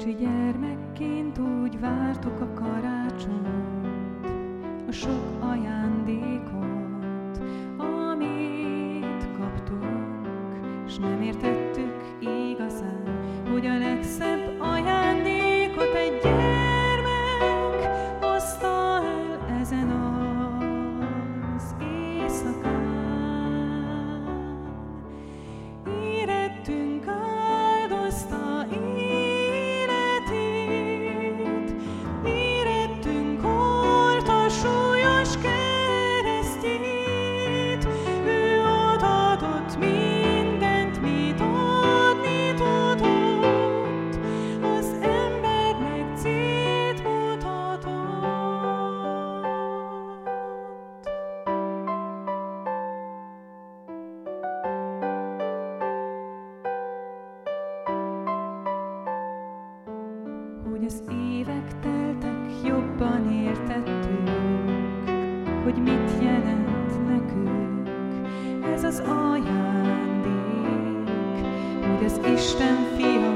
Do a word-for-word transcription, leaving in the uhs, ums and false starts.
Kicsi gyermekként úgy vártuk a karácsonyt, a sok ajándékot, amit kaptunk, s nem értettük igazán, hogy a legszebb ajándékot egy gyermek hozta el ezen az éjszakán. Érettünk áldozta életét, érettünk hordta súlyos keresztjét, ő odaadott mindent, mit adni tudott, az embernek célt mutatott. Hogy az évek teltek, jobban értettük, hogy mit jelent nekünk ez az ajándék, hogy az Isten fia